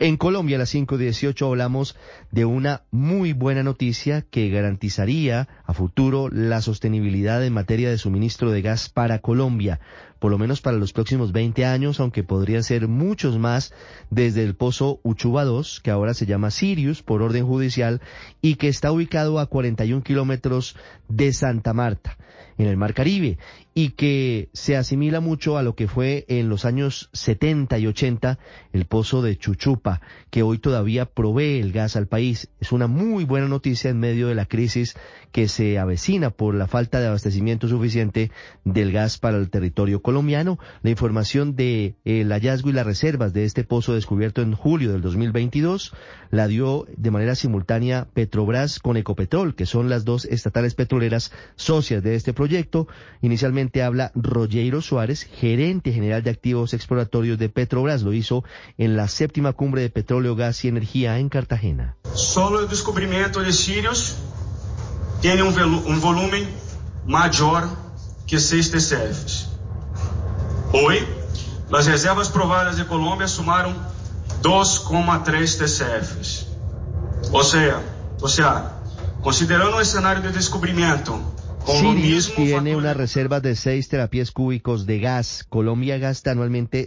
En Colombia, a las 5:18 hablamos de una muy buena noticia que garantizaría a futuro la sostenibilidad en materia de suministro de gas para Colombia, por lo menos para los próximos 20 años, aunque podrían ser muchos más desde el pozo Uchuba 2, que ahora se llama Sirius por orden judicial y que está ubicado a 41 kilómetros de Santa Marta, en el Mar Caribe, y que se asimila mucho a lo que fue en los años 70 y 80 el pozo de Chuchupa, que hoy todavía provee el gas al país. Es una muy buena noticia en medio de la crisis que se avecina por la falta de abastecimiento suficiente del gas para el territorio colombiano. La información de el hallazgo y las reservas de este pozo descubierto en julio del 2022 la dio de manera simultánea Petrobras con Ecopetrol, que son las dos estatales petroleras socias de este proyecto. Inicialmente habla Rogero Suárez, gerente general de activos exploratorios de Petrobras. Lo hizo en la 7ª cumbre de petróleo, gas y energía en Cartagena. Solo el descubrimiento de Sirius tiene un volumen mayor que 6 TCFs. Hoy, las reservas probadas de Colombia sumaron 2,3 TCFs. O sea, considerando un escenario de descubrimiento, Sirius tiene una reserva de 6 terapias cúbicos de gas. Colombia gasta anualmente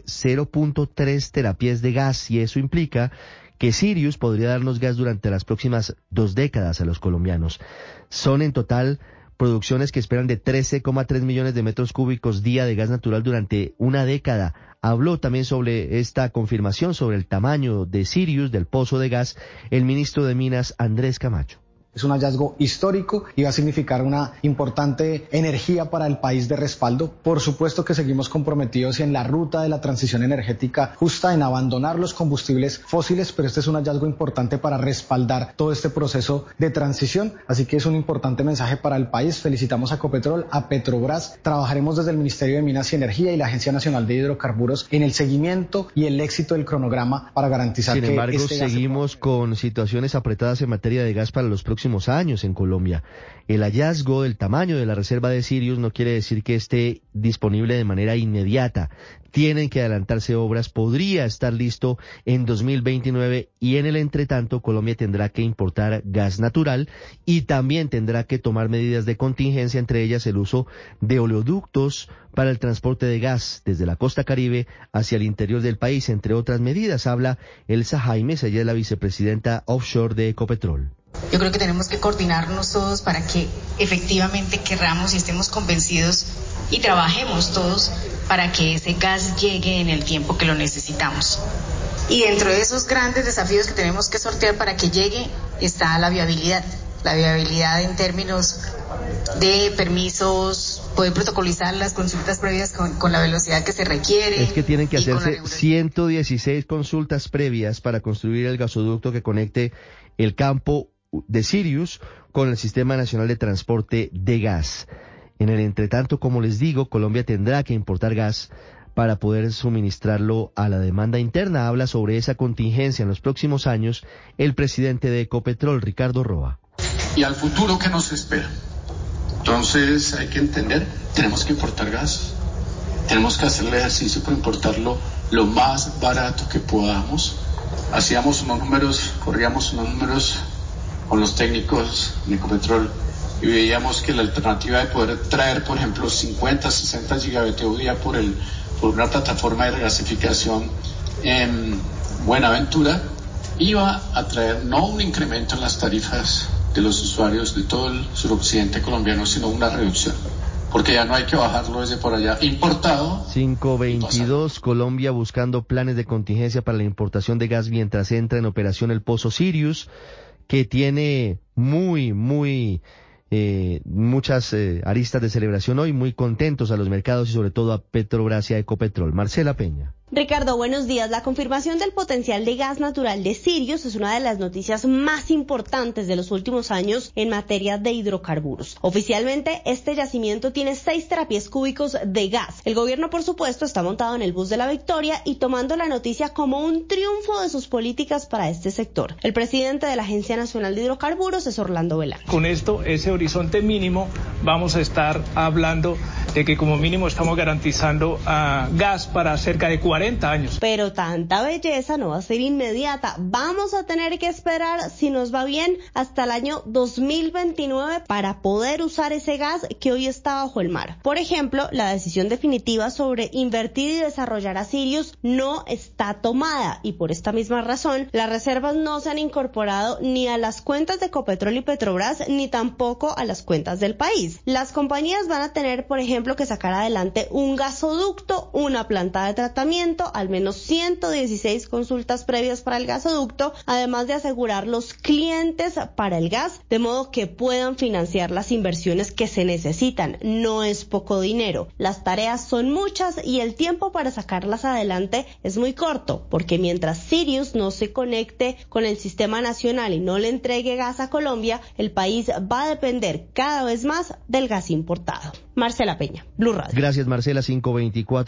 0.3 terapias de gas y eso implica que Sirius podría darnos gas durante las próximas 2 décadas a los colombianos. Son en total producciones que esperan de 13,3 millones de metros cúbicos día de gas natural durante una década. Habló también sobre esta confirmación sobre el tamaño de Sirius, del pozo de gas, el ministro de Minas, Andrés Camacho. Es un hallazgo histórico y va a significar una importante energía para el país de respaldo. Por supuesto que seguimos comprometidos en la ruta de la transición energética justa, en abandonar los combustibles fósiles, pero este es un hallazgo importante para respaldar todo este proceso de transición. Así que es un importante mensaje para el país. Felicitamos a Ecopetrol, a Petrobras. Trabajaremos desde el Ministerio de Minas y Energía y la Agencia Nacional de Hidrocarburos en el seguimiento y el éxito del cronograma para garantizar que... Sin embargo, seguimos con situaciones apretadas en materia de gas para los próximos años en Colombia. El hallazgo del tamaño de la reserva de Sirius no quiere decir que esté disponible de manera inmediata. Tienen que adelantarse obras, podría estar listo en 2029 y en el entretanto Colombia tendrá que importar gas natural y también tendrá que tomar medidas de contingencia, entre ellas el uso de oleoductos para el transporte de gas desde la costa Caribe hacia el interior del país, entre otras medidas. Habla Elsa Jaimes, ella es la vicepresidenta offshore de Ecopetrol. Yo creo que tenemos que coordinarnos todos para que efectivamente querramos y estemos convencidos y trabajemos todos para que ese gas llegue en el tiempo que lo necesitamos. Y dentro de esos grandes desafíos que tenemos que sortear para que llegue está la viabilidad en términos de permisos, poder protocolizar las consultas previas con la velocidad que se requiere. Es que tienen que hacerse 116 consultas previas para construir el gasoducto que conecte el campo de Sirius con el Sistema Nacional de Transporte de Gas. En el entretanto, como les digo, Colombia tendrá que importar gas para poder suministrarlo a la demanda interna. Habla sobre esa contingencia en los próximos años el presidente de Ecopetrol, Ricardo Roa. Y al futuro que nos espera. Entonces hay que entender, tenemos que importar gas, tenemos que hacer el ejercicio para importarlo lo más barato que podamos. Hacíamos unos números, corríamos unos números con los técnicos de Ecopetrol y veíamos que la alternativa de poder traer, por ejemplo, 50, 60 gigavatios día por una plataforma de regasificación en Buenaventura iba a traer no un incremento en las tarifas de los usuarios de todo el suroccidente colombiano, sino una reducción, porque ya no hay que bajarlo desde por allá importado. 5:22, Colombia buscando planes de contingencia para la importación de gas mientras entra en operación el pozo Sirius, que tiene muchas aristas de celebración hoy, muy contentos a los mercados y sobre todo a Petrobras y a Ecopetrol. Marcela Peña. Ricardo, buenos días. La confirmación del potencial de gas natural de Sirius es una de las noticias más importantes de los últimos años en materia de hidrocarburos. Oficialmente, este yacimiento tiene 6 terapias cúbicos de gas. El gobierno, por supuesto, está montado en el bus de la victoria y tomando la noticia como un triunfo de sus políticas para este sector. El presidente de la Agencia Nacional de Hidrocarburos es Orlando Velarde. Con esto, ese horizonte mínimo, vamos a estar hablando de que como mínimo estamos garantizando gas para cerca de 40 años. Pero tanta belleza no va a ser inmediata. Vamos a tener que esperar, si nos va bien, hasta el año 2029 para poder usar ese gas que hoy está bajo el mar. Por ejemplo, la decisión definitiva sobre invertir y desarrollar a Sirius no está tomada y por esta misma razón las reservas no se han incorporado ni a las cuentas de Ecopetrol y Petrobras ni tampoco a las cuentas del país. Las compañías van a tener, por ejemplo, que sacar adelante un gasoducto, una planta de tratamiento, al menos 116 consultas previas para el gasoducto, además de asegurar los clientes para el gas, de modo que puedan financiar las inversiones que se necesitan. No es poco dinero. Las tareas son muchas y el tiempo para sacarlas adelante es muy corto, porque mientras Sirius no se conecte con el sistema nacional y no le entregue gas a Colombia, el país va a depender cada vez más del gas importado. Marcela Peña, Blue Radio. Gracias, Marcela. 5:24.